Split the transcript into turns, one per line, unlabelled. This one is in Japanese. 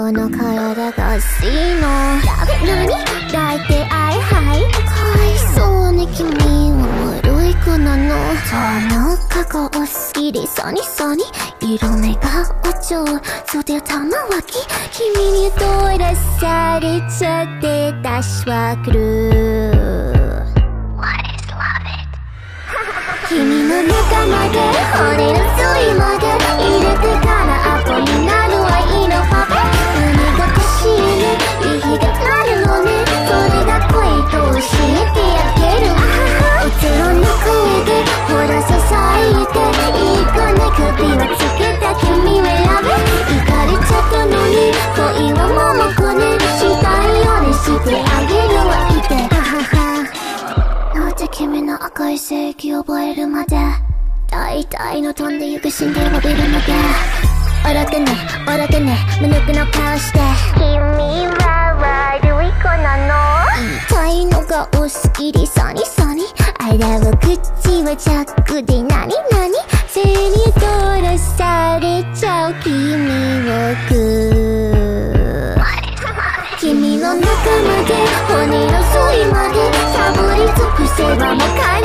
その体が欲しいの。何抱いて愛はいかわいそうね君は悪い子なの。その過去を好きでサニサニ色目がお蝶袖玉脇君に取らされちゃって私は来る君の中まで骨の髄まで入れてから後になる愛のパパ何が欲しいねいい日がなるのねそれが恋と教えてあげるおつろの声でほら支えていい子ね首はつけた君は選べ行かれちゃったのに恋はももこねしたいようにしてあげるわいて君の赤い正義覚えるまで大体の飛んでゆく死んで伸びるので愚けね愚けね無力な顔して君は悪い子なの言いたいのがお好きでサニサニ洗う口はジャックで何何背に取らされちゃう君を君の中まで骨の髄までサボり尽くせばもう帰